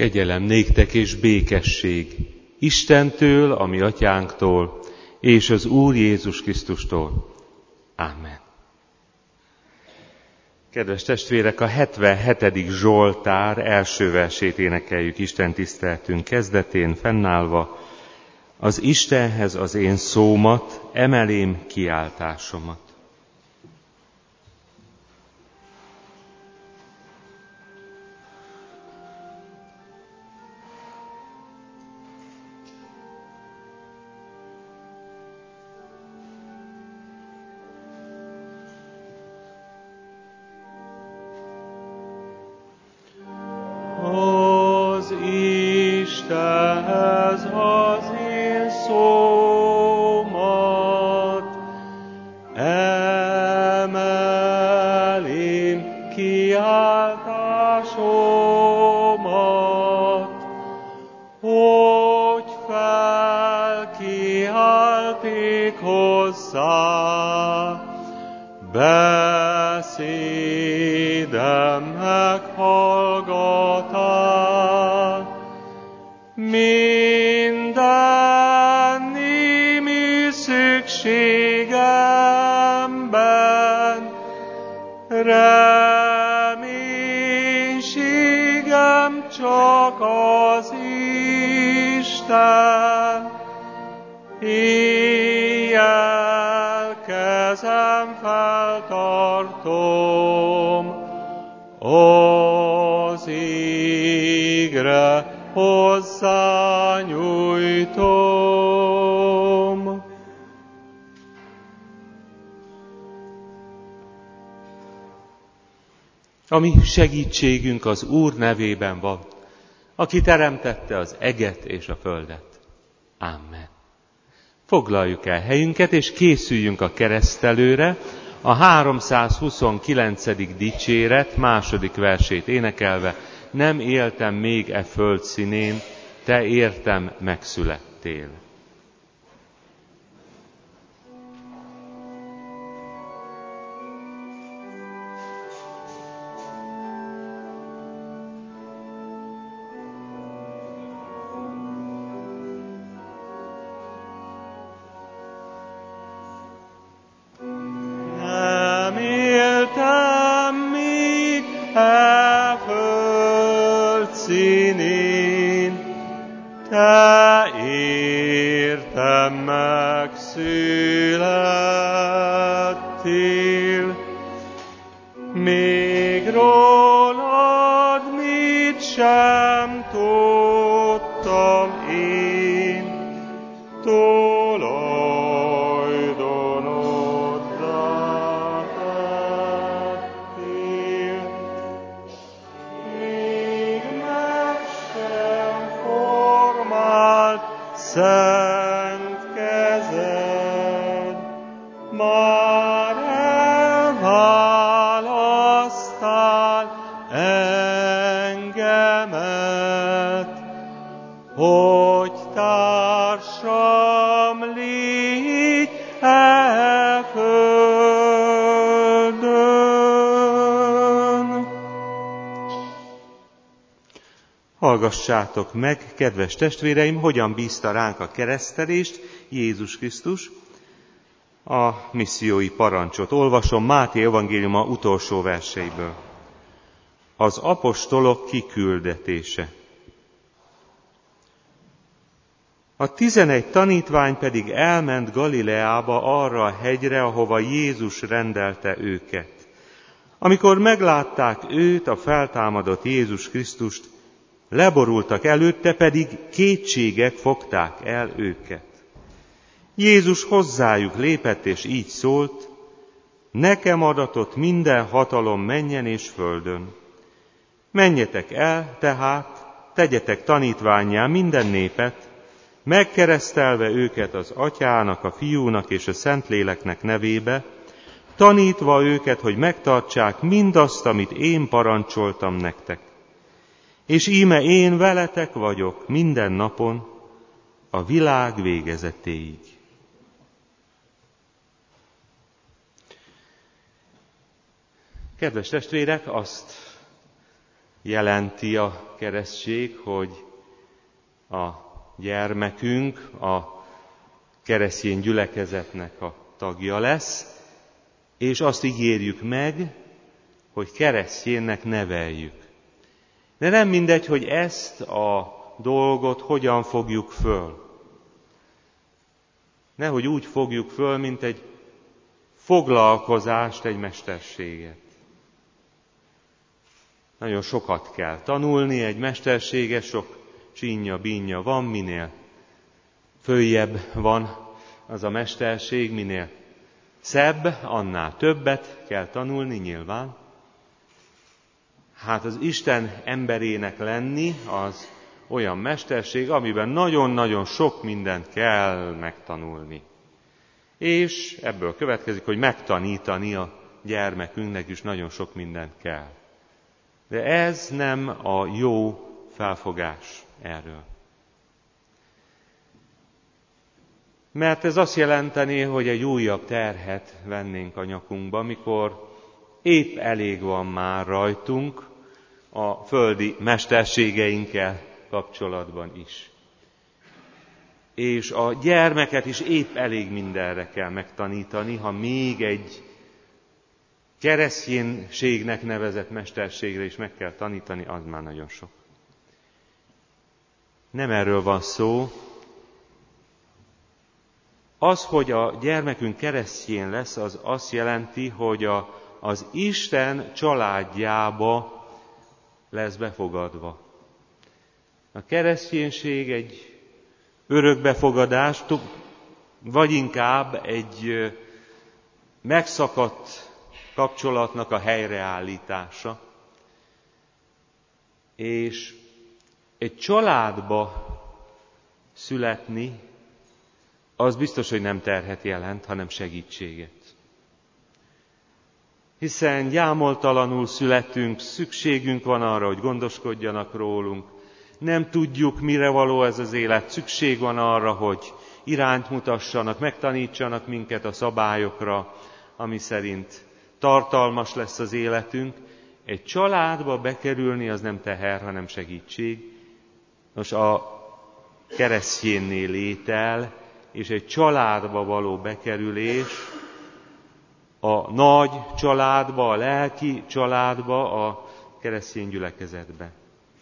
Kegyelem néktek és békesség Istentől, a mi atyánktól, és az Úr Jézus Krisztustól. Amen. Kedves testvérek, a 77. Zsoltár első versét énekeljük Isten tiszteletünk kezdetén fennállva. Az Istenhez az én szómat, emelém kiáltásomat. Beszédem meghallgatá, minden némi szükségemben, reménységem csak az Isten. Éjjel kezem feltartom, az égre hozzányújtom. A mi segítségünk az Úr nevében van, aki teremtette az eget és a földet. Amen. Foglaljuk el helyünket, és készüljünk a keresztelőre, a 329. dicséret második versét énekelve: nem éltem még e föld színén, te értem megszülettél. Te értem megszülettél, még rólad mit sem tudtam én, tulajdonoddá tettél. Még meg sem formált szent kezed, már elválasztál engemet, hogy társam légy e földön. Hallgassátok meg, kedves testvéreim, hogyan bízta ránk a keresztelést Jézus Krisztus. A missziói parancsot olvasom Máté evangéliuma utolsó verseiből. Az apostolok kiküldetése. A 11 tanítvány pedig elment Galileába, arra a hegyre, ahova Jézus rendelte őket. Amikor meglátták őt, a feltámadott Jézus Krisztust, leborultak előtte, pedig kétségek fogták el őket. Jézus hozzájuk lépett, és így szólt: nekem adatott minden hatalom mennyen és földön. Menjetek el, tehát, tegyetek tanítvánnyá minden népet, megkeresztelve őket az Atyának, a Fiúnak és a Szentléleknek nevébe, tanítva őket, hogy megtartsák mindazt, amit én parancsoltam nektek. És íme én veletek vagyok minden napon, a világ végezetéig. Kedves testvérek, azt jelenti a keresztség, hogy a gyermekünk a keresztény gyülekezetnek a tagja lesz, és azt ígérjük meg, hogy keresztjénnek neveljük. De nem mindegy, hogy ezt a dolgot hogyan fogjuk föl. Nehogy úgy fogjuk föl, mint egy foglalkozást, egy mesterséget. Nagyon sokat kell tanulni egy mesterséget, sok csínja-bínja van, minél följebb van az a mesterség, minél szebb, annál többet kell tanulni nyilván. Hát az Isten emberének lenni az olyan mesterség, amiben nagyon-nagyon sok mindent kell megtanulni. És ebből következik, hogy megtanítani a gyermekünknek is nagyon sok mindent kell. De ez nem a jó felfogás erről. Mert ez azt jelenteni, hogy egy újabb terhet vennénk a nyakunkba, mikor épp elég van már rajtunk a földi mesterségeinkkel kapcsolatban is. És a gyermeket is épp elég mindenre kell megtanítani, ha még egy kereszténységnek nevezett mesterségre is meg kell tanítani, az már nagyon sok. Nem erről van szó. Az, hogy a gyermekünk keresztény lesz, az azt jelenti, hogy az Isten családjába lesz befogadva. A kereszténység egy örökbefogadás, vagy inkább egy megszakadt kapcsolatnak a helyreállítása. És egy családba születni, az biztos, hogy nem terhet jelent, hanem segítséget. Hiszen gyámoltalanul születünk, szükségünk van arra, hogy gondoskodjanak rólunk. Nem tudjuk, mire való ez az élet, szükség van arra, hogy irányt mutassanak, megtanítsanak minket a szabályokra, ami szerint tartalmas lesz az életünk. Egy családba bekerülni az nem teher, hanem segítség. Nos, a keresztjénné létel és egy családba való bekerülés, a nagy családba, a lelki családba, a keresztény gyülekezetbe.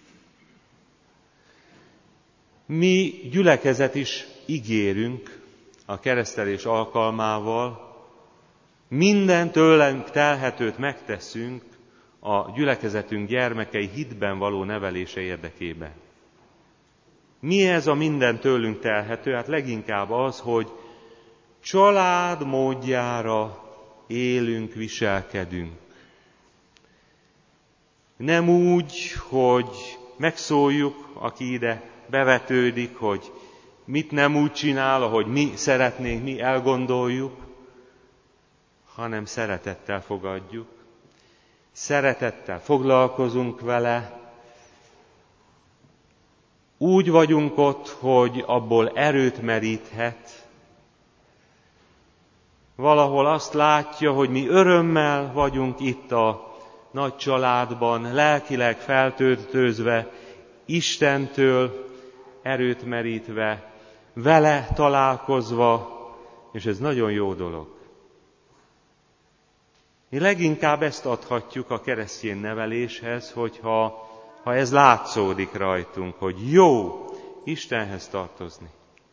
Mi gyülekezet is ígérünk a keresztelés alkalmával, minden tőlünk telhetőt megteszünk a gyülekezetünk gyermekei hitben való nevelése érdekében. Mi ez a minden tőlünk telhető? Hát leginkább az, hogy család módjára élünk, viselkedünk. Nem úgy, hogy megszóljuk, aki ide bevetődik, hogy mit nem úgy csinál, ahogy mi szeretnénk, mi elgondoljuk, hanem szeretettel fogadjuk. Szeretettel foglalkozunk vele. Úgy vagyunk ott, hogy abból erőt meríthet. Valahol azt látja, hogy mi örömmel vagyunk itt a nagy családban, lelkileg feltöltőzve, Istentől erőt merítve, vele találkozva, és ez nagyon jó dolog. Mi leginkább ezt adhatjuk a keresztény neveléshez, hogyha ez látszódik rajtunk, hogy jó Istenhez tartozni.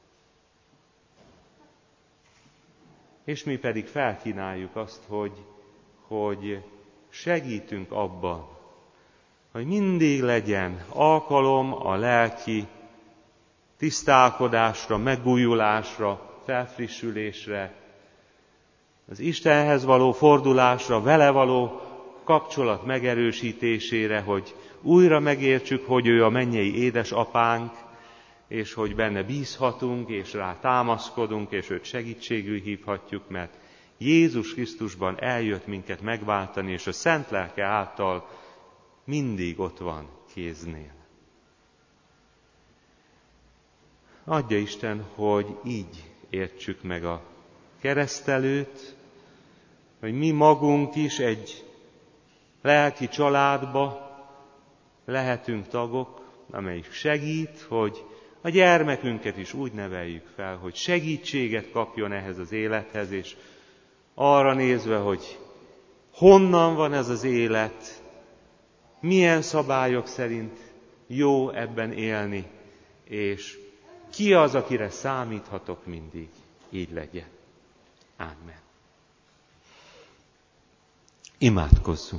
És mi pedig felkínáljuk azt, hogy segítünk abban, hogy mindig legyen alkalom a lelki tisztálkodásra, megújulásra, felfrissülésre, az Istenhez való fordulásra, vele való kapcsolat megerősítésére, hogy újra megértsük, hogy ő a mennyei édesapánk, és hogy benne bízhatunk, és rá támaszkodunk, és őt segítségül hívhatjuk, mert Jézus Krisztusban eljött minket megváltani, és a Szent Lelke által mindig ott van kéznél. Adja Isten, hogy így értsük meg a keresztelőt, hogy mi magunk is egy lelki családba, lehetünk tagok, amelyik segít, hogy a gyermekünket is úgy neveljük fel, hogy segítséget kapjon ehhez az élethez, és arra nézve, hogy honnan van ez az élet, milyen szabályok szerint jó ebben élni, és ki az, akire számíthatok mindig, így legyen. Ámen. Imádkozzunk.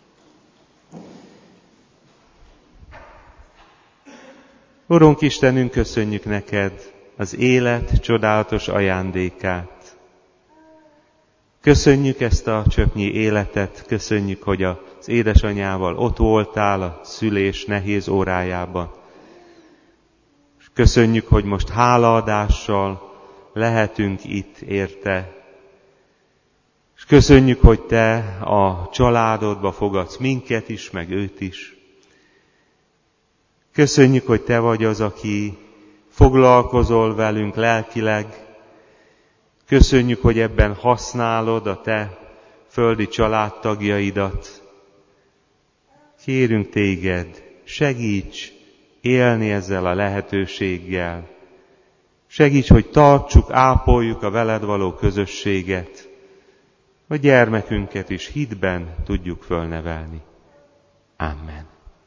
Urunk Istenünk, köszönjük neked az élet csodálatos ajándékát. Köszönjük ezt a csöpnyi életet, köszönjük, hogy az édesanyjával ott voltál a szülés nehéz órájában. Köszönjük, hogy most hálaadással lehetünk itt érte. És köszönjük, hogy te a családodba fogadsz minket is, meg őt is. Köszönjük, hogy te vagy az, aki foglalkozol velünk lelkileg. Köszönjük, hogy ebben használod a te földi családtagjaidat. Kérünk téged, segíts élni ezzel a lehetőséggel. Segíts, hogy tartsuk, ápoljuk a veled való közösséget. A gyermekünket is hitben tudjuk fölnevelni. Amen.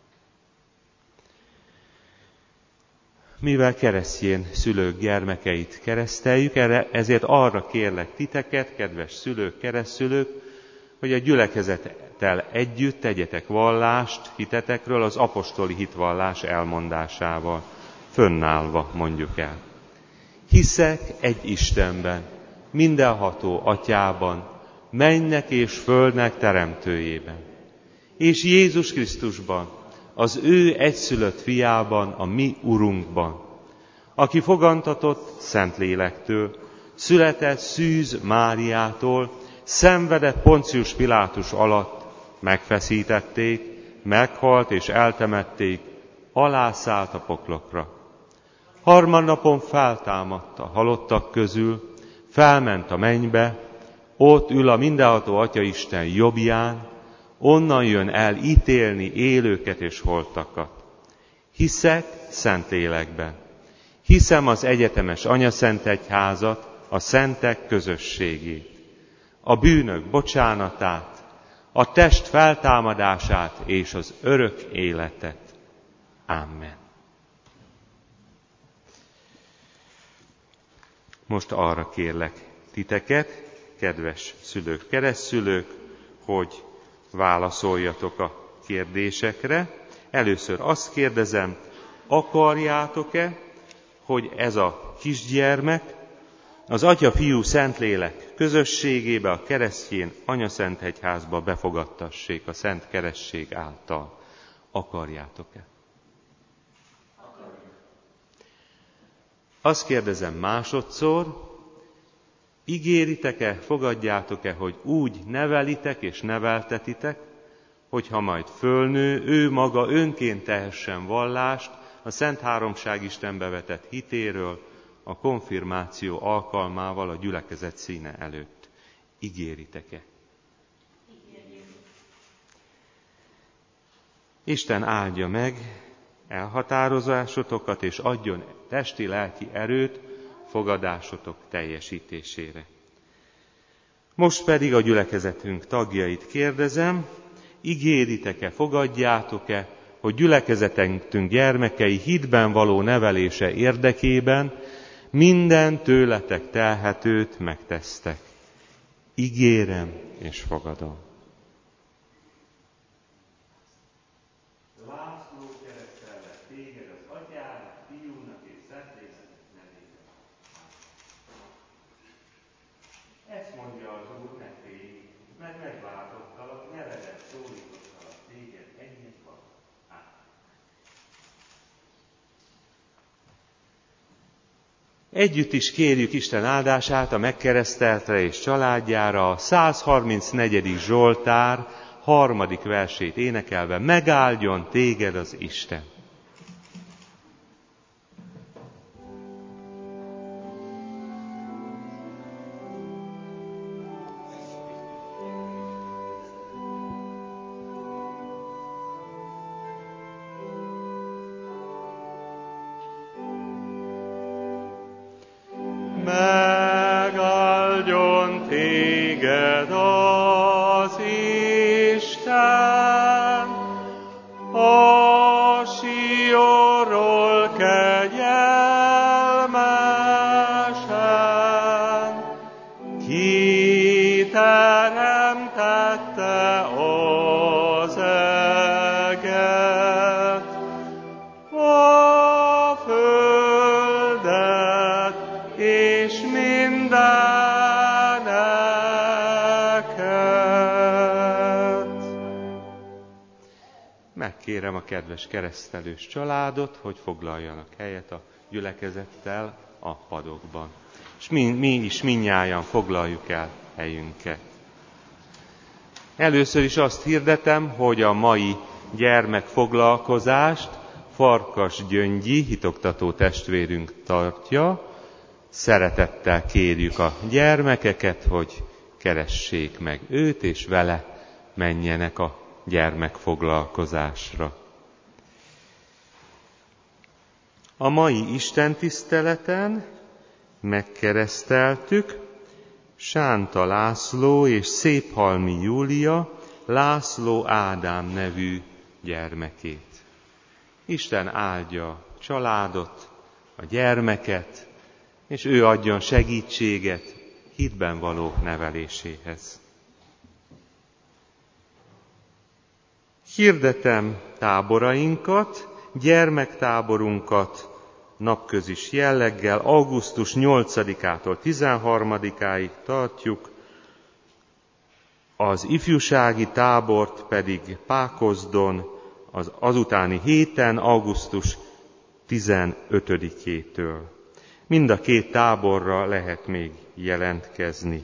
Mivel keresztjén szülők gyermekeit kereszteljük, ezért arra kérlek titeket, kedves szülők, keresztszülők, hogy a gyülekezettel együtt tegyetek vallást hitetekről az apostoli hitvallás elmondásával. Fönnállva mondjuk el. Hiszek egy Istenben, mindenható Atyában, mennek és földnek teremtőjében, és Jézus Krisztusban, az ő egyszülött fiában, a mi Urunkban, aki fogantatott Szentlélektől, született Szűz Máriától, szenvedett Poncius Pilátus alatt, megfeszítették, meghalt és eltemették, alászállt a poklokra. Harmadnapon feltámadt a halottak közül, felment a mennybe, ott ül a mindenható Atyaisten jobbján, onnan jön el ítélni élőket és holtakat. Hiszek Szentlélekben. Hiszem az egyetemes anyaszentegyházat, a szentek közösségét, a bűnök bocsánatát, a test feltámadását és az örök életet. Amen. Most arra kérlek titeket, kedves szülők, keresztszülők, hogy válaszoljatok a kérdésekre. Először azt kérdezem, akarjátok-e, hogy ez a kisgyermek az Atya, Fiú, Szentlélek közösségébe, a keresztjén anyaszentegyházba befogadtassék a Szent Keresztség által? Akarjátok-e? Azt kérdezem másodszor, ígéritek-e, fogadjátok-e, hogy úgy nevelitek és neveltetitek, hogyha majd fölnő, ő maga önként tehessen vallást a Szent Háromság Istenbe vetett hitéről, a konfirmáció alkalmával a gyülekezet színe előtt. Ígéritek-e? Isten áldja meg elhatározásotokat, és adjon testi-lelki erőt fogadásotok teljesítésére. Most pedig a gyülekezetünk tagjait kérdezem, ígéritek-e, fogadjátok-e, hogy gyülekezetünk gyermekei hitben való nevelése érdekében minden tőletek telhetőt megtesztek. Ígérem és fogadom. László keresztellek téged az Atyának, Fiúnak és Szentléleknek nevében. Ezt mondja az Úr nekünk, mert megváltottalak, nevedet szólítottalak téged ennyi van. Együtt is kérjük Isten áldását a megkereszteltre és családjára, a 134. Zsoltár 3. versét énekelve: megáldjon téged az Isten. áldjon téged az Isten, a Sionról kegyelmesen, ki teremtette az eget, a földet és mindeneket. Megkérem a kedves keresztelős családot, hogy foglaljanak helyet a gyülekezettel a padokban. És mi is mindnyájan foglaljuk el helyünket. Először is azt hirdetem, hogy a mai gyermekfoglalkozást Farkas Gyöngyi hitoktató testvérünk tartja. Szeretettel kérjük a gyermekeket, hogy keressék meg őt, és vele menjenek a gyermekfoglalkozásra. A mai istentiszteleten megkereszteltük Sánta László és Széphalmi Júlia László Ádám nevű gyermekét. Isten áldja a családot, a gyermeket, és ő adjon segítséget hitben való neveléséhez. Hirdetem táborainkat, gyermektáborunkat napközis jelleggel augusztus 8-ától 13-áig tartjuk, az ifjúsági tábort pedig Pákozdon az azutáni héten, augusztus 15-től. Mind a két táborra lehet még jelentkezni.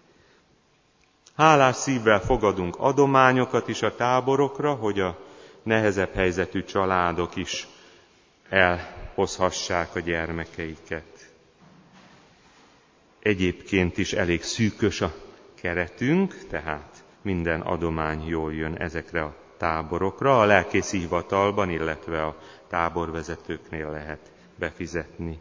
Hálás szívvel fogadunk adományokat is a táborokra, hogy a nehezebb helyzetű családok is elhozhassák a gyermekeiket. Egyébként is elég szűkös a keretünk, tehát minden adomány jól jön ezekre a táborokra. A lelkészi hivatalban, illetve a táborvezetőknél lehet befizetni.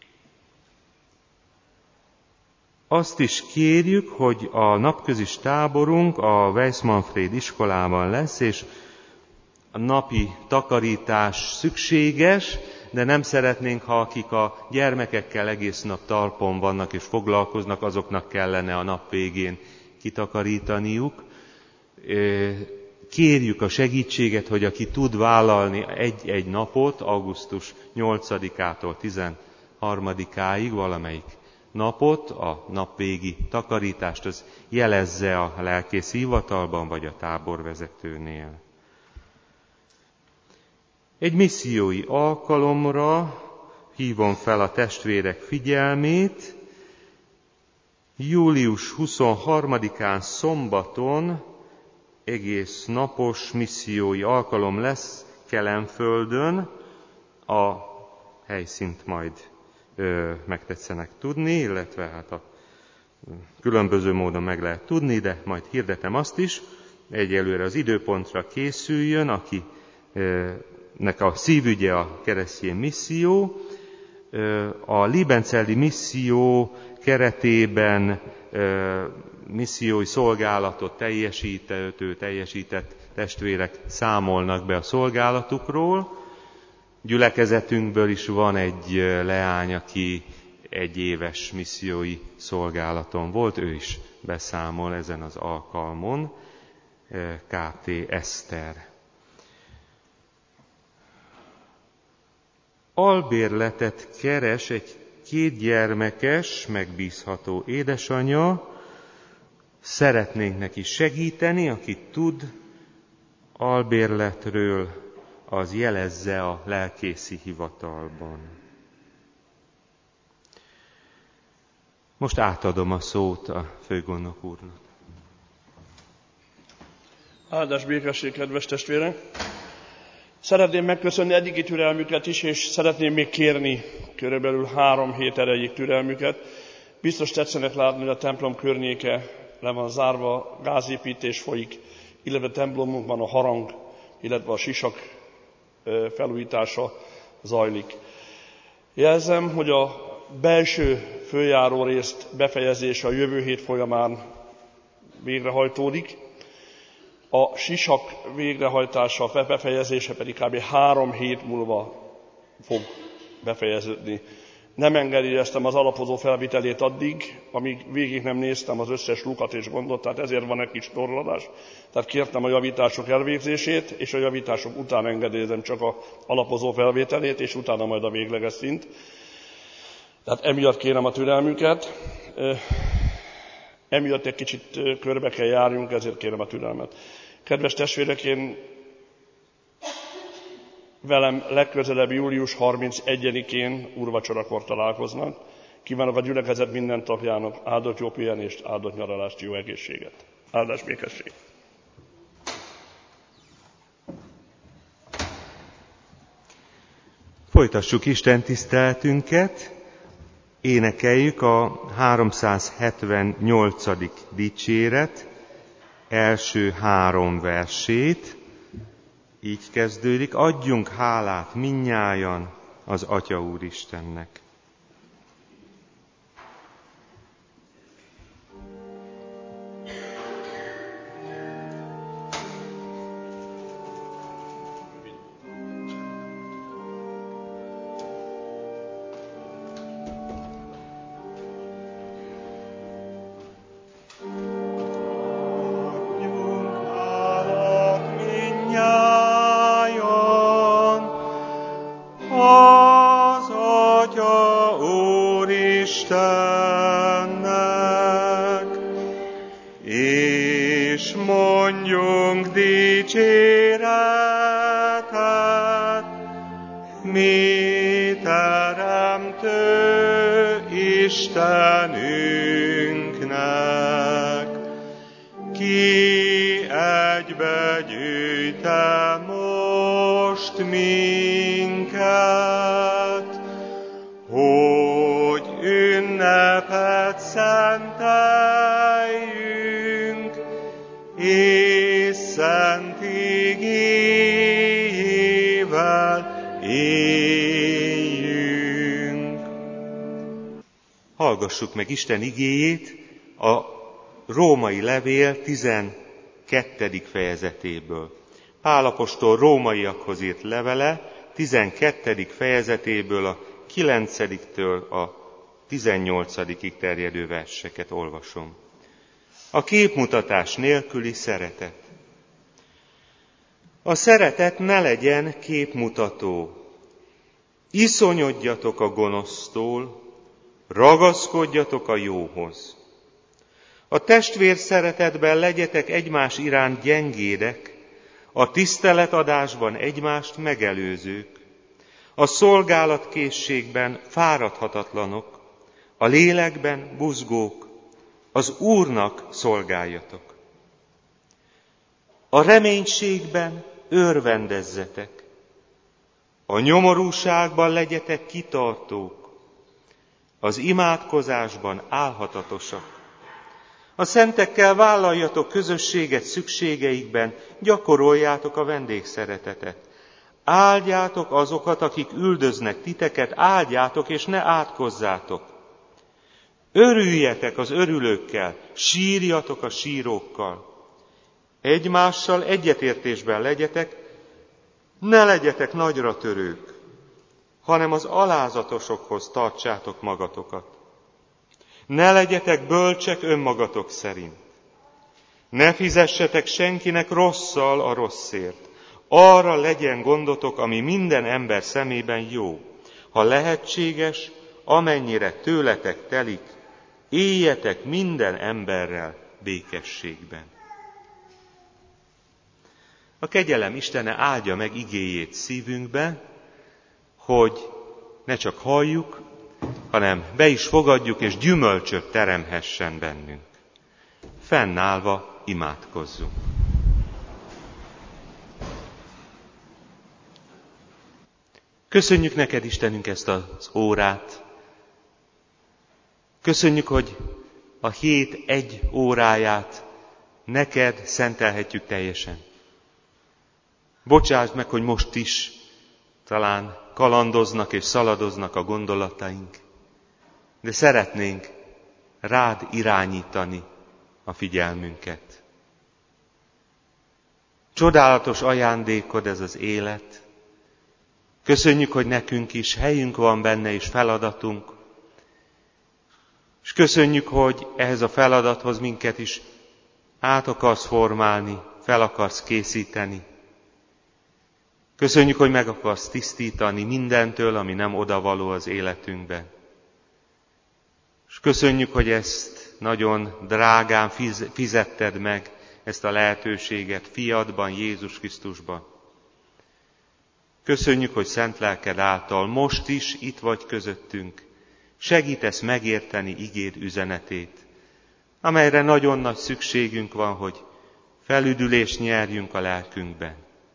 Azt is kérjük, hogy a napközis táborunk a Weiss-Manfréd iskolában lesz, és a napi takarítás szükséges, de nem szeretnénk, ha akik a gyermekekkel egész nap talpon vannak és foglalkoznak, azoknak kellene a nap végén kitakarítaniuk. Kérjük a segítséget, hogy aki tud vállalni egy napot, augusztus 8-ától 13-áig valamelyik napot, a napvégi takarítást, az jelezze a lelkész hivatalban vagy a táborvezetőnél. Egy missziói alkalomra hívom fel a testvérek figyelmét. Július 23-án szombaton egész napos missziói alkalom lesz Kelenföldön. A helyszínt majd megtetszenek tudni, illetve hát a különböző módon meg lehet tudni, de majd hirdetem azt is, egyelőre az időpontra készüljön, akinek a szívügye a keresztény misszió. A Liebenzelli misszió keretében missziói szolgálatot teljesített testvérek számolnak be a szolgálatukról. Gyülekezetünkből is van egy leány, aki 1 éves missziói szolgálaton volt, ő is beszámol ezen az alkalmon, K.T. Eszter. Albérletet keres egy 2 gyermekes, megbízható édesanyja. Szeretnénk neki segíteni, aki tud albérletről, az jelezze a lelkészi hivatalban. Most átadom a szót a főgondnok úrnak. Áldás békesség, kedves testvérek! Szeretném megköszönni eddigi türelmüket is, és szeretném még kérni körülbelül 3 hét erejéig türelmüket. Biztos tetszenek látni, hogy a templom környéke le van zárva, gázépítés folyik, illetve templomunkban a harang, illetve a sisak felújítása zajlik. Jelzem, hogy a belső följáró részt befejezése a jövő hét folyamán végrehajtódik, a sisak végrehajtása, befejezése pedig kb. 3 hét múlva fog befejeződni. Nem engedélyeztem az alapozó felvitelét addig, amíg végig nem néztem az összes lukat és gondot, tehát ezért van egy kis torlódás. Tehát kértem a javítások elvégzését, és a javítások után engedélyezem csak az alapozó felvételét, és utána majd a végleges szint. Tehát emiatt kérem a türelmüket. Emiatt egy kicsit körbe kell járjunk, ezért kérem a türelmet. Kedves testvérek, én velem legközelebb július 31-én úrvacsorakor találkoznak. Kívánok a gyülekezet minden tagjának áldott jó pihenést, áldott nyaralást, jó egészséget. Áldás békesség! Folytassuk Isten tiszteletünket, énekeljük a 378. dicséret első 3 versét. Így kezdődik: adjunk hálát mindnyájan az Atya Úristennek. Hallgassuk meg Isten igéjét a római levél 12. fejezetéből. Pál apostol rómaiakhoz írt levele 12. fejezetéből a 9-től a 18-ig terjedő verseket olvasom. A képmutatás nélküli szeretet. A szeretet ne legyen képmutató. Iszonyodjatok a gonosztól, ragaszkodjatok a jóhoz. A testvér szeretetben legyetek egymás iránt gyengédek, a tiszteletadásban egymást megelőzők, a szolgálatkészségben fáradhatatlanok, a lélekben buzgók, az Úrnak szolgáljatok. A reménységben örvendezzetek, a nyomorúságban legyetek kitartók, az imádkozásban álhatatosak. A szentekkel vállaljatok közösséget szükségeikben, gyakoroljátok a vendégszeretetet. Áldjátok azokat, akik üldöznek titeket, áldjátok és ne átkozzátok. Örüljetek az örülőkkel, sírjatok a sírókkal. Egymással egyetértésben legyetek, ne legyetek nagyra törők, hanem az alázatosokhoz tartsátok magatokat. Ne legyetek bölcsek önmagatok szerint. Ne fizessetek senkinek rosszal a rosszért. Arra legyen gondotok, ami minden ember szemében jó. Ha lehetséges, amennyire tőletek telik, éljetek minden emberrel békességben. A kegyelem Istene áldja meg igéjét szívünkbe, hogy ne csak halljuk, hanem be is fogadjuk, és gyümölcsöt teremhessen bennünk. Fennállva imádkozzunk. Köszönjük neked, Istenünk, ezt az órát. Köszönjük, hogy a hét 1 óráját neked szentelhetjük teljesen. Bocsásd meg, hogy most is talán kalandoznak és szaladoznak a gondolataink. de szeretnénk rád irányítani a figyelmünket. Csodálatos ajándékod ez az élet. Köszönjük, hogy nekünk is helyünk van benne és feladatunk. És köszönjük, hogy ehhez a feladathoz minket is át akarsz formálni, fel akarsz készíteni. Köszönjük, hogy meg akarsz tisztítani mindentől, ami nem odavaló az életünkben. És köszönjük, hogy ezt nagyon drágán fizetted meg, ezt a lehetőséget fiadban, Jézus Krisztusban. Köszönjük, hogy szent lelked által most is itt vagy közöttünk, segítesz megérteni igéd üzenetét, amelyre nagyon nagy szükségünk van, hogy felüdülést nyerjünk a lelkünkben.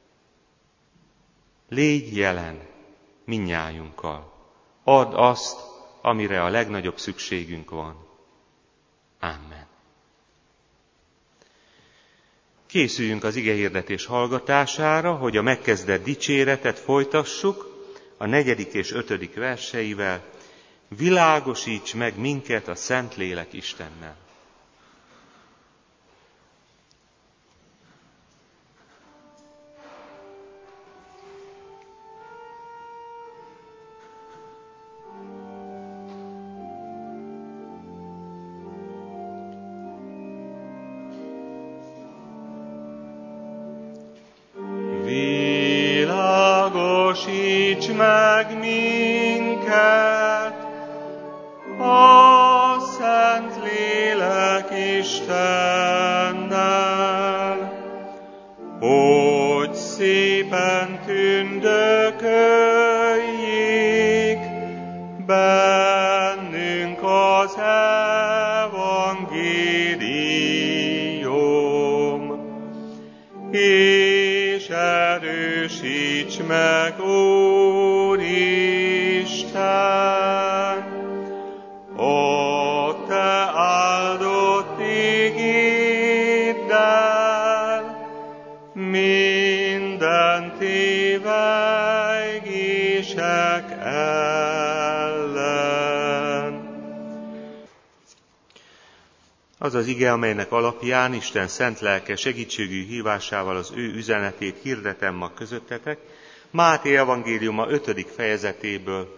Légy jelen mindnyájunkkal. Add azt, amire a legnagyobb szükségünk van. Amen. Készüljünk az igehirdetés hallgatására, hogy a megkezdett dicséretet folytassuk a 4. és 5. verseivel. Világosíts meg minket a Szentlélek Istennel. Világosíts meg minket a Szentlélek Istennel, hogy szépen tündököljék bennünk az evangélium, és erősíts meg, Úristen, a te áldott igéddel minden tévegések ellen. Az az ige, amelynek alapján Isten szent lelke segítségű hívásával az ő üzenetét hirdetem ma közöttetek, Máté evangéliuma 5. fejezetéből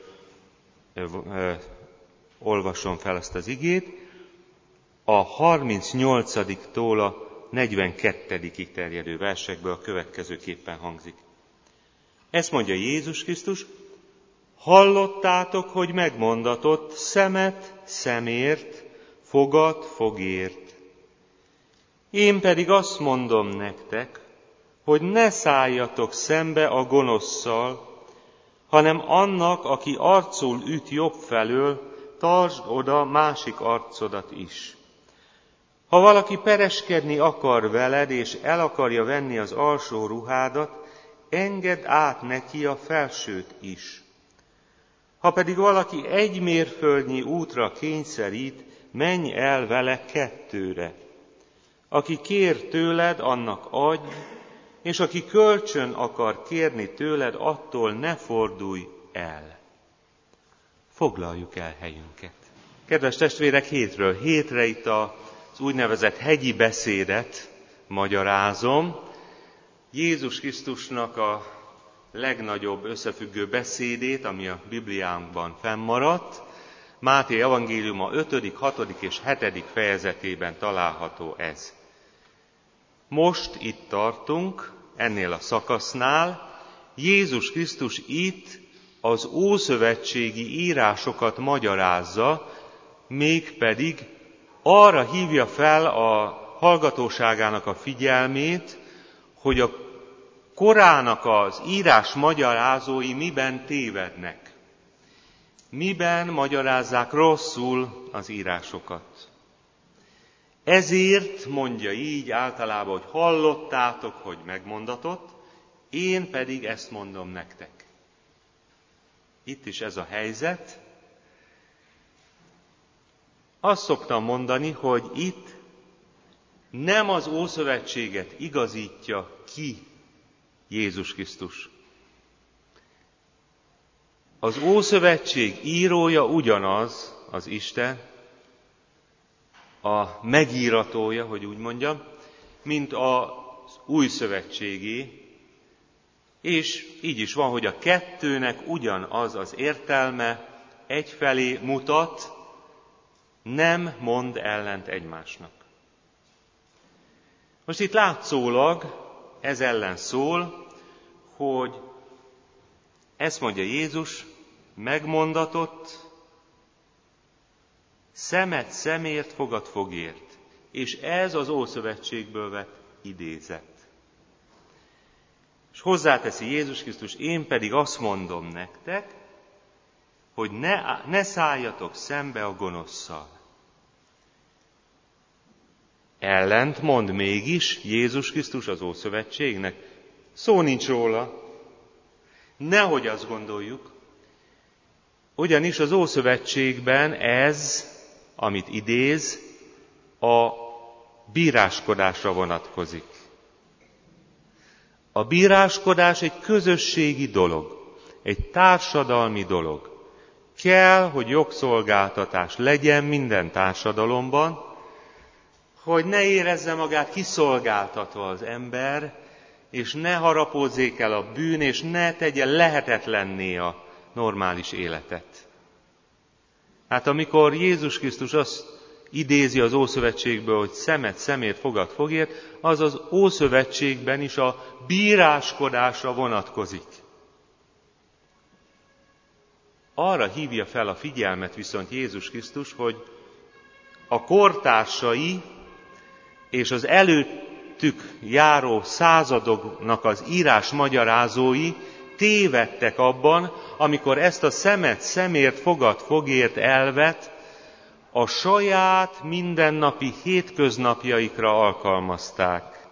olvasom fel azt az igét, a 38-tól a 42. terjedő versekből a következőképpen hangzik. Ezt mondja Jézus Krisztus: hallottátok, hogy megmondatott, szemet szemért, fogat fogért. Én pedig azt mondom nektek, hogy ne szálljatok szembe a gonoszszal, hanem annak, aki arcul üt jobb felől, tartsd oda másik arcodat is. Ha valaki pereskedni akar veled, és el akarja venni az alsó ruhádat, engedd át neki a felsőt is. Ha pedig valaki 1 mérföldnyi útra kényszerít, menj el vele 2-re. Aki kér tőled, annak adj, és aki kölcsön akar kérni tőled, attól ne fordulj el. Foglaljuk el helyünket. Kedves testvérek, hétről hétre itt az úgynevezett hegyi beszédet magyarázom. Jézus Krisztusnak a legnagyobb összefüggő beszédét, ami a Bibliánkban fennmaradt. Máté evangéliuma 5., 6. és 7. fejezetében található ez. Most itt tartunk, ennél a szakasznál. Jézus Krisztus itt az ószövetségi írásokat magyarázza, mégpedig arra hívja fel a hallgatóságának a figyelmét, hogy a korának az írás magyarázói miben tévednek. Miben magyarázzák rosszul az írásokat. Ezért mondja így általában, hogy hallottátok, hogy megmondatott, én pedig ezt mondom nektek. Itt is ez a helyzet. Azt szoktam mondani, hogy itt nem az Ószövetséget igazítja ki Jézus Krisztus. Az Ószövetség írója ugyanaz, az Isten, a megíratója, hogy úgy mondjam, mint az új szövetségé, és így is van, hogy a kettőnek ugyanaz az értelme, egyfelé mutat, nem mond ellent egymásnak. Most itt látszólag ez ellen szól, hogy ezt mondja Jézus, megmondatott, szemet szemért, fogat fogért. És ez az Ószövetségből vett idézet. És hozzáteszi Jézus Krisztus, én pedig azt mondom nektek, hogy ne szálljatok szembe a gonoszszal. Ellent mond mégis Jézus Krisztus az Ószövetségnek. Szó nincs róla. Nehogy azt gondoljuk, ugyanis az Ószövetségben ez, amit idéz, a bíráskodásra vonatkozik. A bíráskodás egy közösségi dolog, egy társadalmi dolog. Kell, hogy jogszolgáltatás legyen minden társadalomban, hogy ne érezze magát kiszolgáltatva az ember, és ne harapózzék el a bűn, és ne tegye lehetetlenné a normális életet. Hát amikor Jézus Krisztus azt idézi az Ószövetségből, hogy szemet szemért, fogat fogért, az az Ószövetségben is a bíráskodásra vonatkozik. Arra hívja fel a figyelmet viszont Jézus Krisztus, hogy a kortársai és az előttük járó századoknak az írás magyarázói tévedtek abban, amikor ezt a szemet szemért, fogat fogért elvet a saját mindennapi hétköznapjaikra alkalmazták.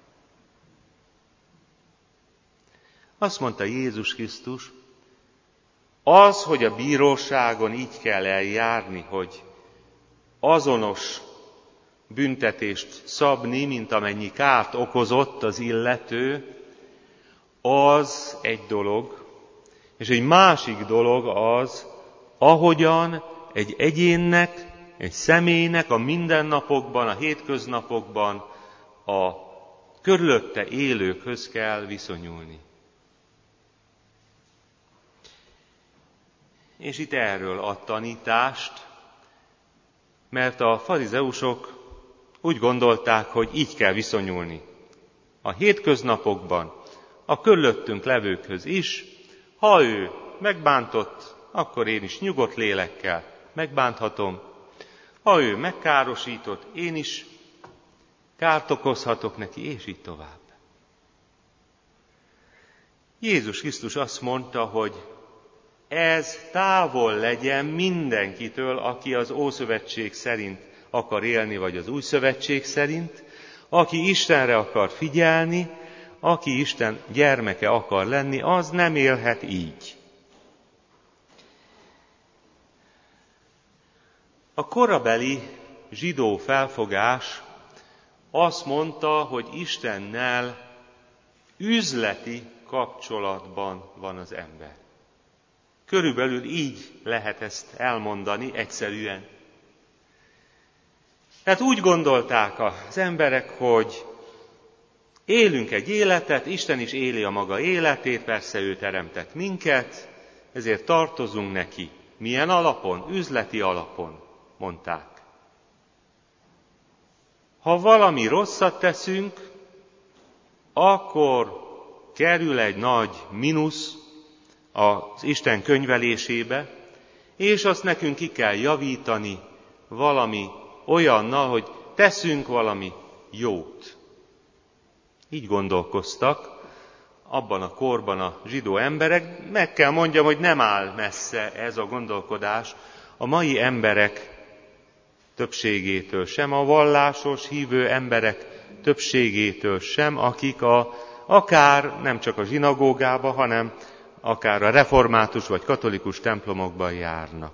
Azt mondta Jézus Krisztus, az, hogy a bíróságon így kell eljárni, hogy azonos büntetést szabni, mint amennyi kárt okozott az illető, az egy dolog, és egy másik dolog az, ahogyan egy egyénnek, egy személynek a mindennapokban, a hétköznapokban a körülötte élőkhöz kell viszonyulni. És itt erről ad tanítást, mert a farizeusok úgy gondolták, hogy így kell viszonyulni. A hétköznapokban, a körülöttünk levőkhöz is, ha ő megbántott, akkor én is nyugodt lélekkel megbánthatom. Ha ő megkárosított, én is kárt okozhatok neki, és így tovább. Jézus Krisztus azt mondta, hogy ez távol legyen mindenkitől, aki az Ószövetség szerint akar élni, vagy az Új Szövetség szerint, aki Istenre akar figyelni, aki Isten gyermeke akar lenni, az nem élhet így. A korabeli zsidó felfogás azt mondta, hogy Istennel üzleti kapcsolatban van az ember. Körülbelül így lehet ezt elmondani egyszerűen. Tehát úgy gondolták az emberek, hogy élünk egy életet, Isten is éli a maga életét, persze ő teremtett minket, ezért tartozunk neki. Milyen alapon? Üzleti alapon, mondták. Ha valami rosszat teszünk, akkor kerül egy nagy mínusz az Isten könyvelésébe, és azt nekünk ki kell javítani valami olyannal, hogy teszünk valami jót. Így gondolkoztak abban a korban a zsidó emberek. Meg kell mondjam, hogy nem áll messze ez a gondolkodás a mai emberek többségétől sem, a vallásos, hívő emberek többségétől sem, akik akár nem csak a zsinagógába, hanem akár a református vagy katolikus templomokban járnak.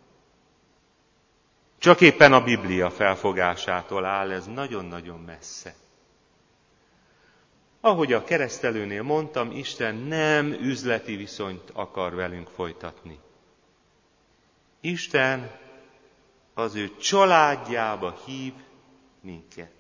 Csak éppen a Biblia felfogásától áll ez nagyon-nagyon messze. Ahogy a keresztelőnél mondtam, Isten nem üzleti viszonyt akar velünk folytatni. Isten az ő családjába hív minket.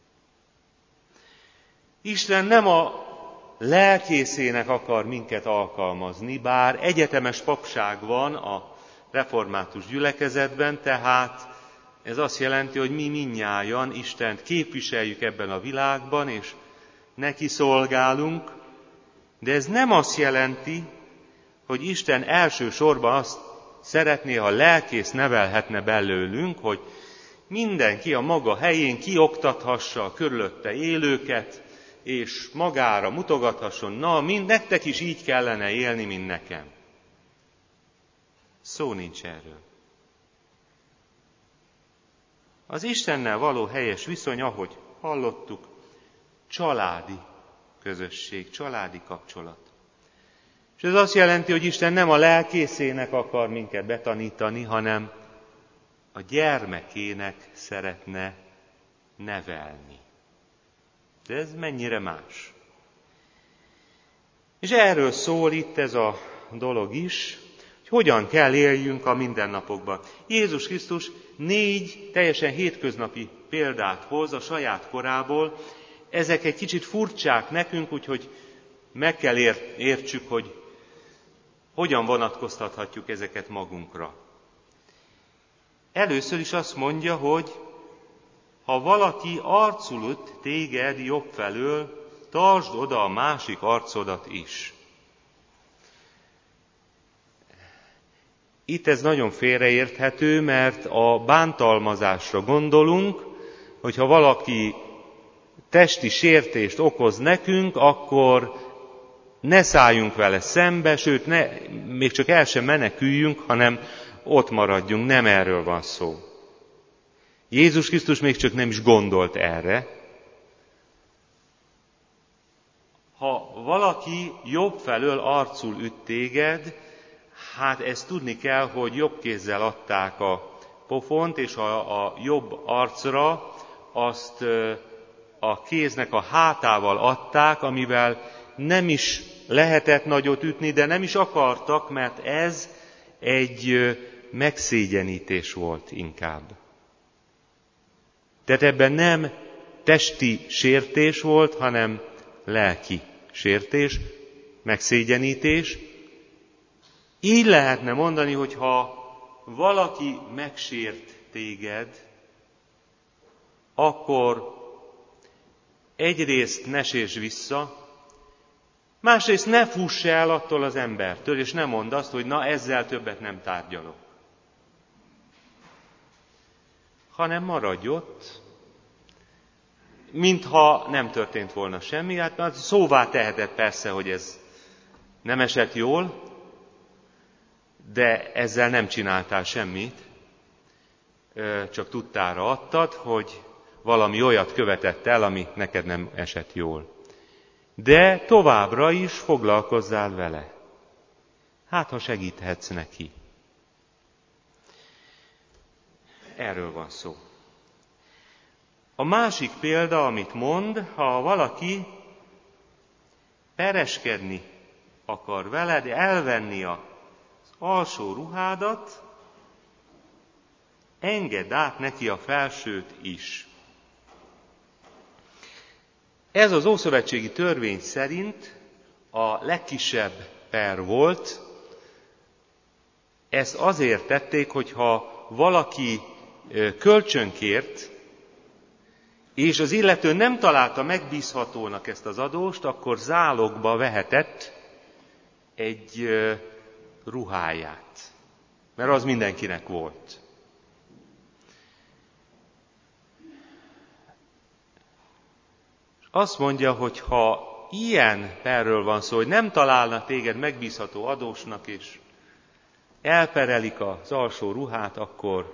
Isten nem a lelkészének akar minket alkalmazni, bár egyetemes papság van a református gyülekezetben, tehát ez azt jelenti, hogy mi mindnyájan Istent képviseljük ebben a világban, és neki szolgálunk, de ez nem azt jelenti, hogy Isten elsősorban azt szeretné, ha lelkész nevelhetne belőlünk, hogy mindenki a maga helyén kioktathassa a körülötte élőket, és magára mutogathasson, na, nektek is így kellene élni, mint nekem. Szó nincs erről. Az Istennel való helyes viszony, ahogy hallottuk, családi közösség, családi kapcsolat. És ez azt jelenti, hogy Isten nem a lelkészének akar minket betanítani, hanem a gyermekének szeretne nevelni. De ez mennyire más. És erről szól itt ez a dolog is, hogy hogyan kell éljünk a mindennapokban. Jézus Krisztus 4 teljesen hétköznapi példát hoz a saját korából. Ezek egy kicsit furcsák nekünk, úgyhogy meg kell értsük, hogy hogyan vonatkoztathatjuk ezeket magunkra. Először is azt mondja, hogy ha valaki arcul üt téged jobb felől, tartsd oda a másik arcodat is. Itt ez nagyon félreérthető, mert a bántalmazásra gondolunk, hogyha valaki testi sértést okoz nekünk, akkor ne szálljunk vele szembe, sőt, még csak el sem meneküljünk, hanem ott maradjunk. Nem erről van szó. Jézus Krisztus még csak nem is gondolt erre. Ha valaki jobb felől arcul üt téged, hát ezt tudni kell, hogy jobb kézzel adták a pofont, és a jobb arcra azt a kéznek a hátával adták, amivel nem is lehetett nagyot ütni, de nem is akartak, mert ez egy megszégyenítés volt inkább. Tehát ebben nem testi sértés volt, hanem lelki sértés, megszégyenítés. Így lehetne mondani, hogy ha valaki megsért téged, akkor egyrészt ne sérts vissza, másrészt ne fuss el attól az embertől, és ne mondd azt, hogy na, ezzel többet nem tárgyalok. Hanem maradj ott, mintha nem történt volna semmi. Hát szóvá teheted persze, hogy ez nem esett jól, de ezzel nem csináltál semmit, csak tudtára adtad, hogy valami olyat követett el, ami neked nem esett jól. De továbbra is foglalkozzál vele. Hát, ha segíthetsz neki. Erről van szó. A másik példa, amit mond, ha valaki pereskedni akar veled, elvenni az alsó ruhádat, engedd át neki a felsőt is. Ez az ószövetségi törvény szerint a legkisebb per volt. Ezt azért tették, hogyha valaki kölcsönkért, és az illető nem találta megbízhatónak ezt az adóst, akkor zálogba vehetett egy ruháját, mert az mindenkinek volt. Azt mondja, hogy ha ilyen perről van szó, hogy nem találna téged megbízható adósnak, és elperelik az alsó ruhát, akkor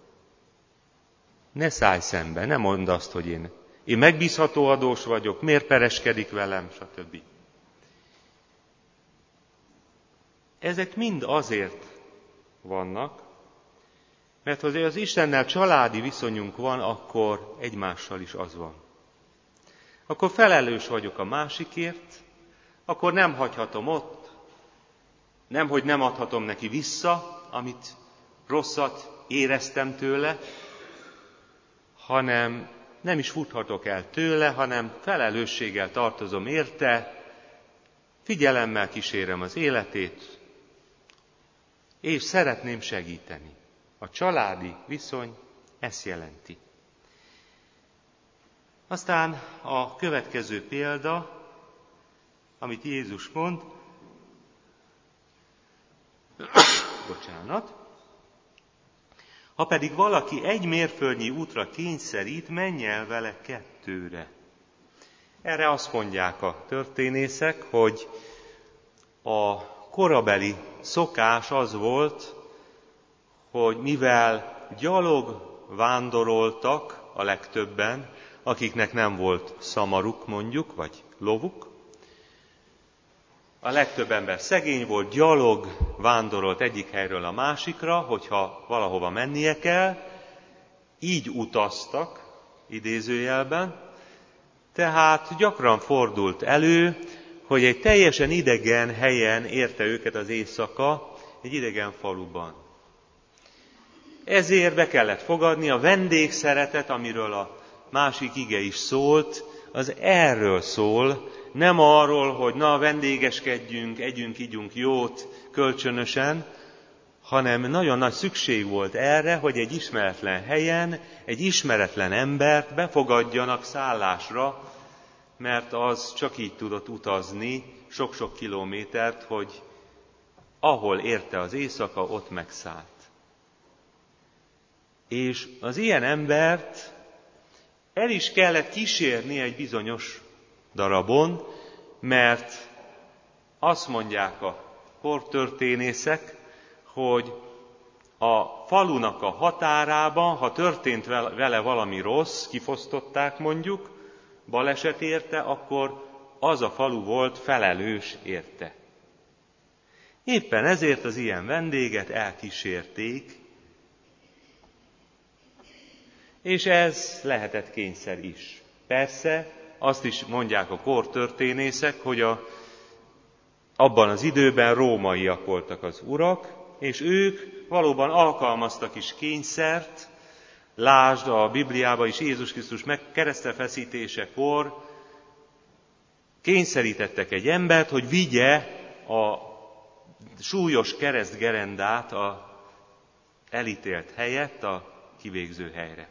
ne szállj szembe, ne mondd azt, hogy én megbízható adós vagyok, miért pereskedik velem, stb. Ezek mind azért vannak, mert ha az Istennel családi viszonyunk van, akkor egymással is az van. Akkor felelős vagyok a másikért, akkor nem hagyhatom ott, nemhogy nem adhatom neki vissza, amit rosszat éreztem tőle, hanem nem is futhatok el tőle, hanem felelősséggel tartozom érte, figyelemmel kísérem az életét, és szeretném segíteni. A családi viszony ezt jelenti. Aztán a következő példa, amit Jézus mond, ha pedig valaki egy mérföldnyi útra kényszerít, menj el vele 2-re. Erre azt mondják a történészek, hogy a korabeli szokás az volt, hogy mivel gyalog vándoroltak a legtöbben, akiknek nem volt szamaruk mondjuk, vagy lovuk, a legtöbb ember szegény volt, gyalog vándorolt egyik helyről a másikra, hogyha valahova mennie kell, így utaztak, idézőjelben, tehát gyakran fordult elő, hogy egy teljesen idegen helyen érte őket az éjszaka, egy idegen faluban. Ezért be kellett fogadni a vendégszeretet, amiről a másik ige is szólt, az erről szól, nem arról, hogy na, vendégeskedjünk, együnk, igyunk jót kölcsönösen, hanem nagyon nagy szükség volt erre, hogy egy ismeretlen helyen egy ismeretlen embert befogadjanak szállásra, mert az csak így tudott utazni sok-sok kilométert, hogy ahol érte az éjszaka, ott megszállt. És az ilyen embert el is kellett kísérni egy bizonyos darabon, mert azt mondják a kortörténészek, hogy a falunak a határában, ha történt vele valami rossz, kifosztották mondjuk, baleset érte, akkor az a falu volt felelős érte. Éppen ezért az ilyen vendéget elkísérték, és ez lehetett kényszer is. Persze, azt is mondják a kortörténészek, hogy abban az időben rómaiak voltak az urak, és ők valóban alkalmaztak is kényszert. Lásd a Bibliában is, Jézus Krisztus keresztre feszítésekor kényszerítettek egy embert, hogy vigye a súlyos keresztgerendát az elítélt helyett a kivégző helyre.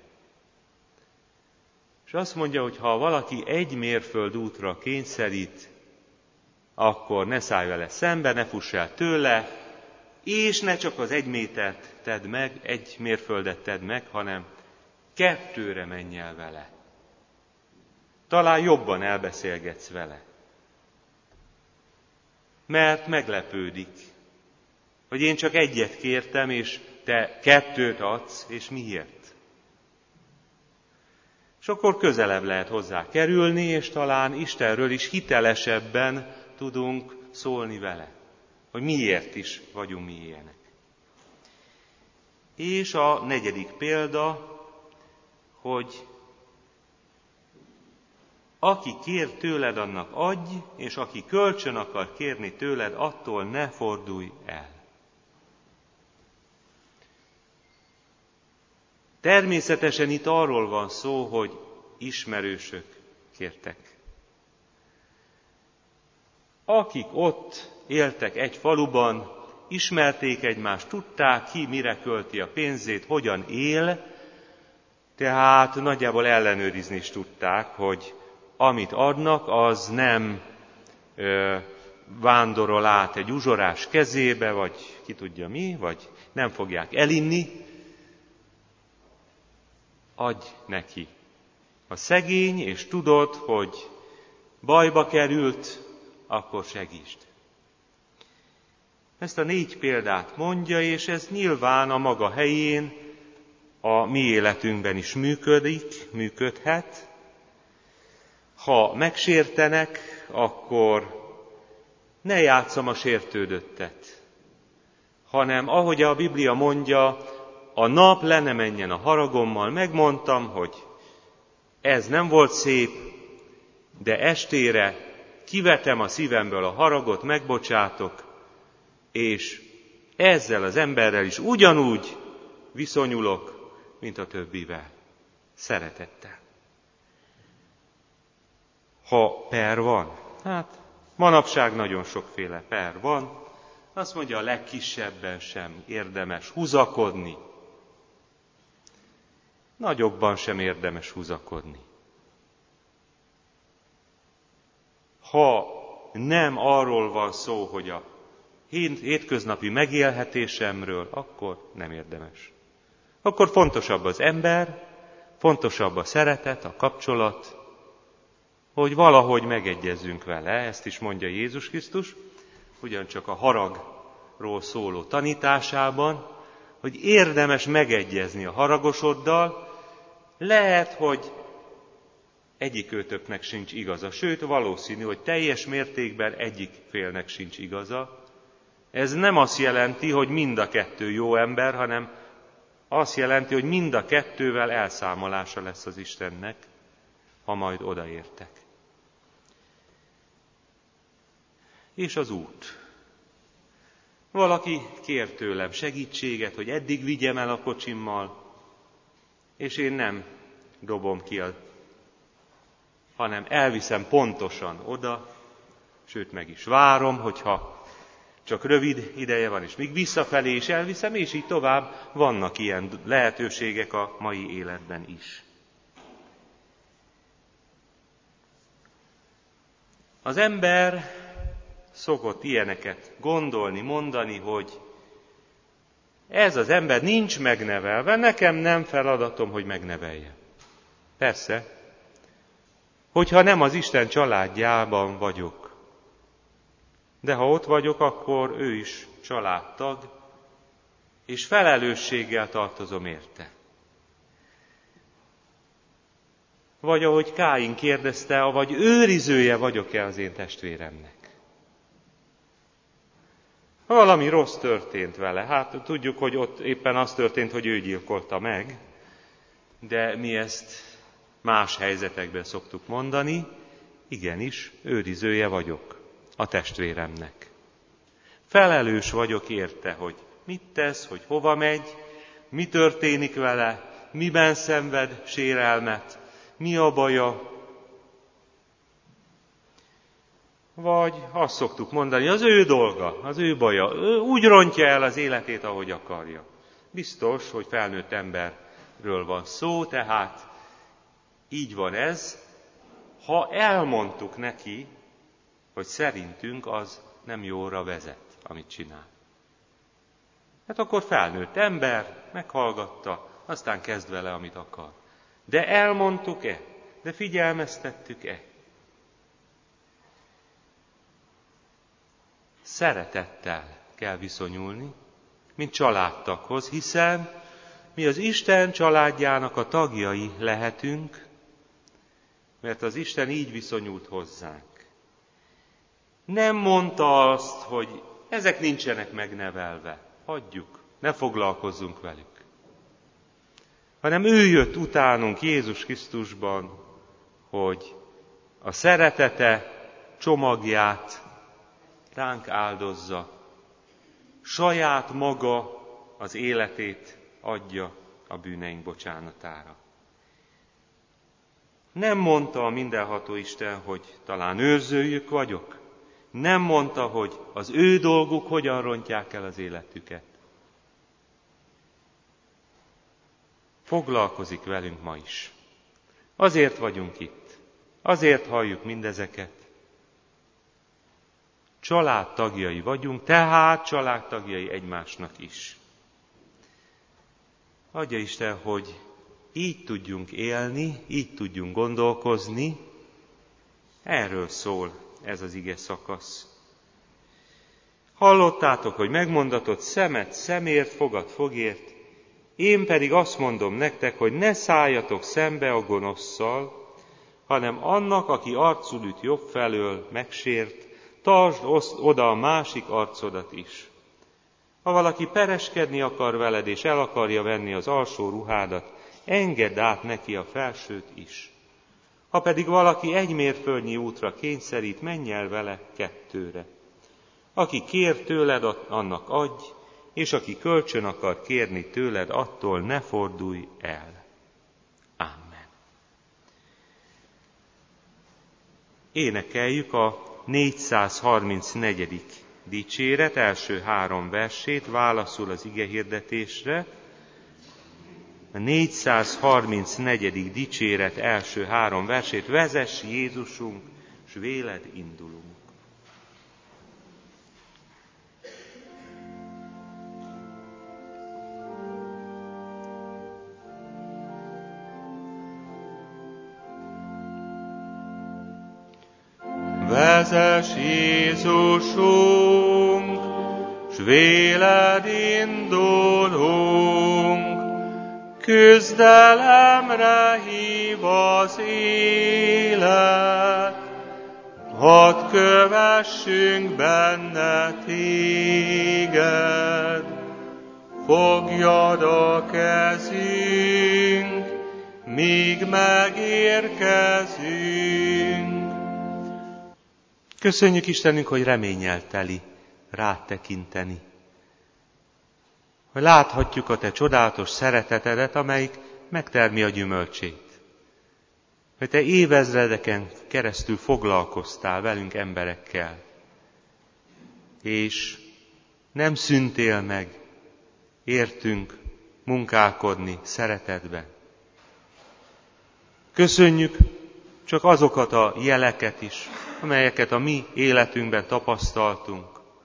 És azt mondja, hogy ha valaki egy mérföld útra kényszerít, akkor ne szállj vele szembe, ne fuss el tőle, és ne csak az 1 métert tedd meg, 1 mérföldet tedd meg, hanem 2-re menj el vele. Talán jobban elbeszélgetsz vele. Mert meglepődik, hogy én csak 1-et kértem, és te 2-t adsz, és miért? És akkor közelebb lehet hozzá kerülni, és talán Istenről is hitelesebben tudunk szólni vele, hogy miért is vagyunk mi ilyenek. És a 4. példa, hogy aki kér tőled, annak adj, és aki kölcsön akar kérni tőled, attól ne fordulj el. Természetesen itt arról van szó, hogy ismerősök kértek. Akik ott éltek egy faluban, ismerték egymást, tudták ki, mire költi a pénzét, hogyan él, tehát nagyjából ellenőrizni is tudták, hogy amit adnak, az nem vándorol át egy uzsorás kezébe, vagy ki tudja mi, vagy nem fogják elinni. Adj neki. Ha szegény, és tudod, hogy bajba került, akkor segítsd. Ezt a 4 példát mondja, és ez nyilván a maga helyén a mi életünkben is működhet. Ha megsértenek, akkor ne játsszam a sértődöttet, hanem ahogy a Biblia mondja, a nap le ne menjen a haragommal, megmondtam, hogy ez nem volt szép, de estére kivetem a szívemből a haragot, megbocsátok, és ezzel az emberrel is ugyanúgy viszonyulok, mint a többivel. Szeretettel. Ha per van, hát manapság nagyon sokféle per van, azt mondja, a legkisebben sem érdemes húzakodni. Nagyobban sem érdemes húzakodni. Ha nem arról van szó, hogy a hétköznapi megélhetésemről, akkor nem érdemes. Akkor fontosabb az ember, fontosabb a szeretet, a kapcsolat, hogy valahogy megegyezzünk vele. Ezt is mondja Jézus Krisztus, ugyancsak a haragról szóló tanításában, hogy érdemes megegyezni a haragosoddal. Lehet, hogy egyikőtöknek sincs igaza, sőt valószínű, hogy teljes mértékben egyik félnek sincs igaza. Ez nem azt jelenti, hogy mind a kettő jó ember, hanem azt jelenti, hogy mind a kettővel elszámolása lesz az Istennek, ha majd odaértek. És az út. Valaki kér tőlem segítséget, hogy eddig vigyem el a kocsimmal, és én nem dobom ki, hanem elviszem pontosan oda, sőt meg is várom, hogyha csak rövid ideje van, és még visszafelé is elviszem, és így tovább. Vannak ilyen lehetőségek a mai életben is. Az ember szokott ilyeneket gondolni, mondani, hogy ez az ember nincs megnevelve, nekem nem feladatom, hogy megnevelje. Persze, hogyha nem az Isten családjában vagyok, de ha ott vagyok, akkor ő is családtag, és felelősséggel tartozom érte. Vagy ahogy Káin kérdezte, vagy őrizője vagyok-e az én testvéremnek? Valami rossz történt vele. Hát tudjuk, hogy ott éppen az történt, hogy ő gyilkolta meg, de mi ezt más helyzetekben szoktuk mondani, igenis, őrizője vagyok a testvéremnek. Felelős vagyok érte, hogy mit tesz, hogy hova megy, mi történik vele, miben szenved sérelmet, mi a baja. Vagy azt szoktuk mondani, az ő dolga, az ő baja, ő úgy rontja el az életét, ahogy akarja. Biztos, hogy felnőtt emberről van szó, tehát így van ez, ha elmondtuk neki, hogy szerintünk az nem jóra vezet, amit csinál. Hát akkor felnőtt ember, meghallgatta, aztán kezd vele, amit akar. De elmondtuk-e? De figyelmeztettük-e? Szeretettel kell viszonyulni, mint családtaghoz, hiszen mi az Isten családjának a tagjai lehetünk, mert az Isten így viszonyult hozzánk. Nem mondta azt, hogy ezek nincsenek megnevelve, hagyjuk, ne foglalkozzunk velük. Hanem ő jött utánunk Jézus Krisztusban, hogy a szeretete csomagját ránk áldozza, saját maga az életét adja a bűneink bocsánatára. Nem mondta a mindenható Isten, hogy talán őrzőjük vagyok. Nem mondta, hogy az ő dolguk hogyan rontják el az életüket. Foglalkozik velünk ma is. Azért vagyunk itt. Azért halljuk mindezeket. Családtagjai vagyunk, tehát családtagjai egymásnak is. Adja Isten, hogy így tudjunk élni, így tudjunk gondolkozni. Erről szól ez az ige szakasz. Hallottátok, hogy megmondatott szemet szemért, fogat fogért, én pedig azt mondom nektek, hogy ne szálljatok szembe a gonoszszal, hanem annak, aki arcul üt jobb felől, megsért, tartsd oda a másik arcodat is. Ha valaki pereskedni akar veled, és el akarja venni az alsó ruhádat, engedd át neki a felsőt is. Ha pedig valaki egy mérföldnyi útra kényszerít, menj el vele 2. Aki kér tőled, annak adj, és aki kölcsön akar kérni tőled, attól ne fordulj el. Amen. Énekeljük a 434. dicséret első 3 versét, válaszul az igehirdetésre. A 434. dicséret első 3 versét, vezess Jézusunk, s véled indulunk. Vezess Jézusunk, s véled indulunk, küzdelemre hív az élet, hadd kövessünk benne téged, fogjad a kezünk, míg megérkezünk. Köszönjük Istenünk, hogy reménnyel teli rád tekinteni. Hogy láthatjuk a te csodálatos szeretetedet, amelyik megtermi a gyümölcsét. Hogy te évezredeken keresztül foglalkoztál velünk emberekkel. És nem szüntél meg értünk munkálkodni szeretetben. Köszönjük csak azokat a jeleket is, amelyeket a mi életünkben tapasztaltunk.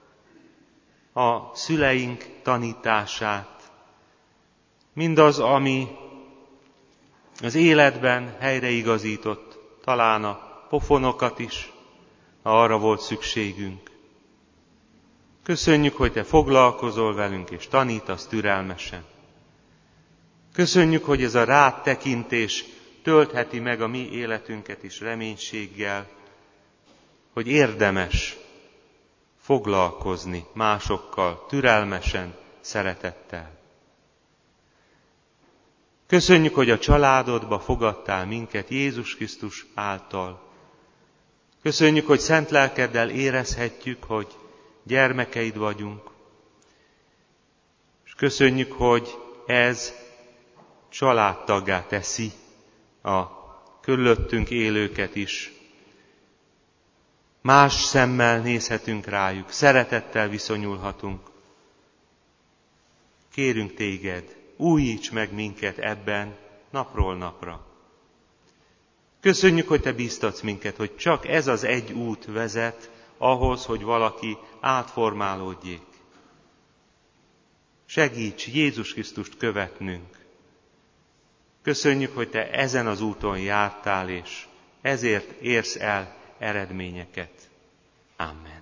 A szüleink tanítását, mindaz, ami az életben helyreigazított, talán a pofonokat is, ha arra volt szükségünk. Köszönjük, hogy te foglalkozol velünk és tanítasz türelmesen. Köszönjük, hogy ez a rád tekintés töltheti meg a mi életünket is reménységgel, hogy érdemes foglalkozni másokkal türelmesen, szeretettel. Köszönjük, hogy a családodba fogadtál minket Jézus Krisztus által. Köszönjük, hogy szent lelkeddel érezhetjük, hogy gyermekeid vagyunk. És köszönjük, hogy ez családtaggá teszi a körülöttünk élőket is. Más szemmel nézhetünk rájuk, szeretettel viszonyulhatunk. Kérünk téged, újíts meg minket ebben napról napra. Köszönjük, hogy te bíztatsz minket, hogy csak ez az egy út vezet ahhoz, hogy valaki átformálódjék. Segíts Jézus Krisztust követnünk. Köszönjük, hogy te ezen az úton jártál, és ezért érsz el eredményeket. Amen.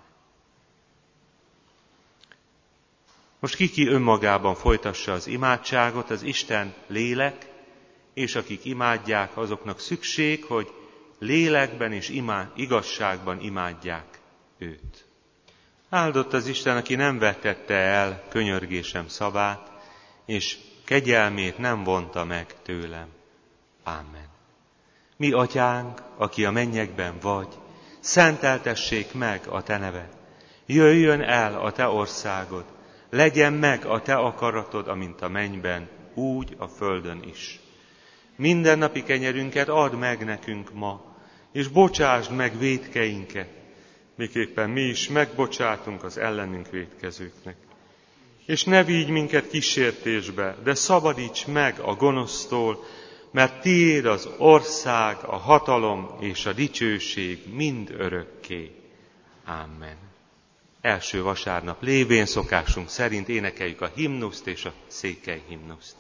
Most ki önmagában folytassa az imádságot, az Isten lélek, és akik imádják, azoknak szükség, hogy lélekben és igazságban imádják őt. Áldott az Isten, aki nem vetette el könyörgésem szavát, és kegyelmét nem vonta meg tőlem. Amen. Mi atyánk, aki a mennyekben vagy, szenteltessék meg a te neved. Jöjjön el a te országod, legyen meg a te akaratod, amint a mennyben, úgy a földön is. Mindennapi kenyerünket add meg nekünk ma, és bocsásd meg vétkeinket, miképpen mi is megbocsátunk az ellenünk vétkezőknek. És ne vigy minket kísértésbe, de szabadíts meg a gonosztól, mert tiéd az ország, a hatalom és a dicsőség mind örökké. Amen. Első vasárnap lévén szokásunk szerint énekeljük a himnuszt és a székely himnuszt.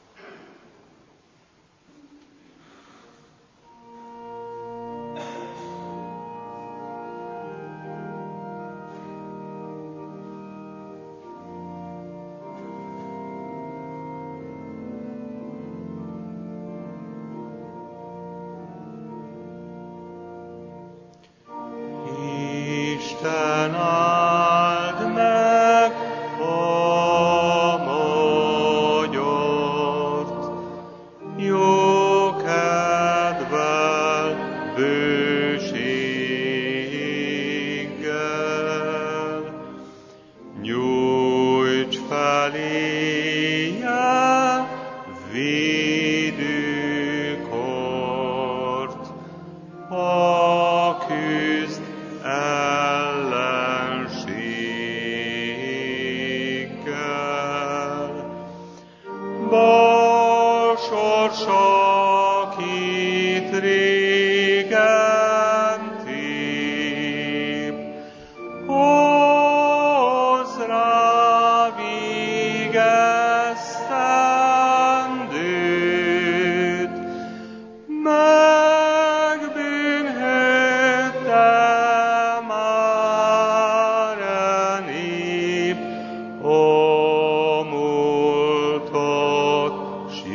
Isten áld meg a magyart, jó kedvel, bőséggel. Nyújts fel mint régen tép. Hozz rá végeztendőt, megbűnhődte már a nép a múltat s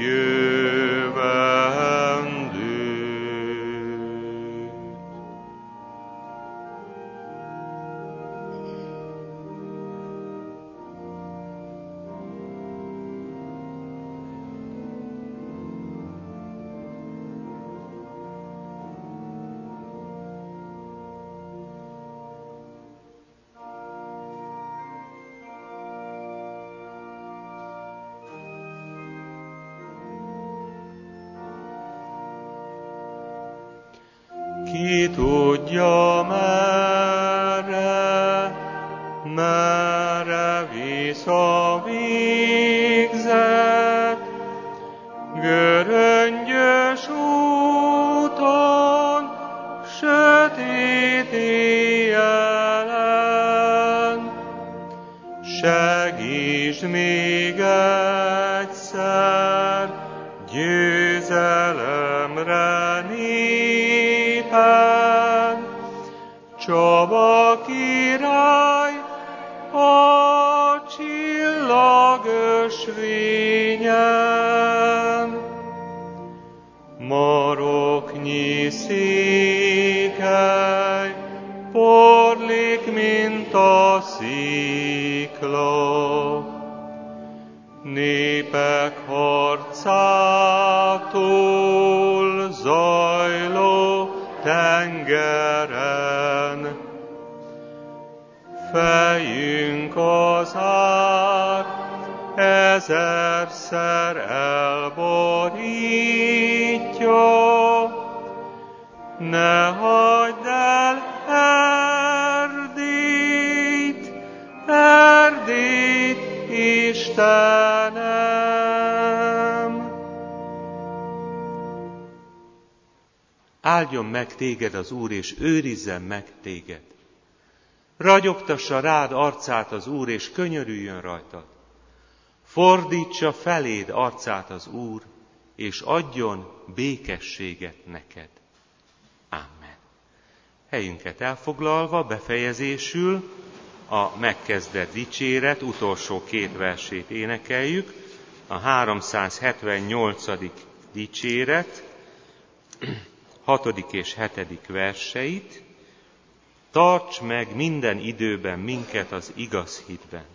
jövendőt. Ki tudja merre visz a végzet, göröngyös úton, sötét éjjelen. Segítsd még egyszer győzelemre népen, Csaba király a csillagösvényen. Maroknyi székely porlik, mint a szikla, népek harcától zajló tengeren. Fejünk az ár ezerszer elborítja, ne hagyd el Erdélyt, Erdélyt, Istenem! Áldjon meg téged az Úr, és őrizzen meg téged. Ragyogtassa rád arcát az Úr, és könyörüljön rajtad. Fordítsa feléd arcát az Úr, és adjon békességet neked. Amen. Helyünket elfoglalva, befejezésül a megkezdett dicséret utolsó 2 versét énekeljük, a 378. dicséret 6. és 7. verseit. Tarts meg minden időben minket az igaz hitben.